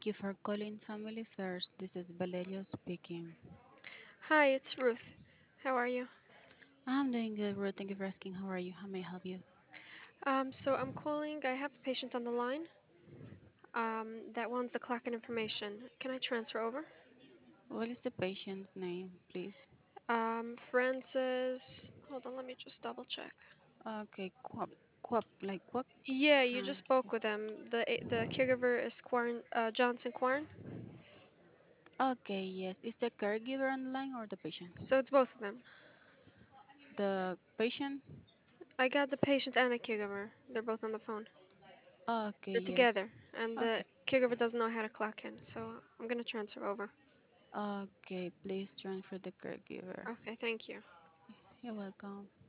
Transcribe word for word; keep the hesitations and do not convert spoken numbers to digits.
Thank you for calling Family First. This is Valerio speaking. Hi, it's Ruth. How are you? I'm doing good, Ruth. Thank you for asking. How are you? How may I help you? Um, so I'm calling. I have a patient on the line. Um, that wants the clock and information. Can I transfer over? What is the patient's name, please? Um, Francis. Hold on, let me just double check. Okay, quap, quap, like quap. Yeah, you just spoke Francis. with him. The the caregiver is Quarn, uh, Johnson Quarn. Okay, yes. Is the caregiver on the line or the patient? So it's both of them. The patient? I got the patient and the caregiver. They're both on the phone. Okay, They're yes. together, and the Okay. caregiver doesn't know how to clock in. So I'm gonna transfer over. Okay, please transfer the caregiver. Okay, thank you. You're welcome.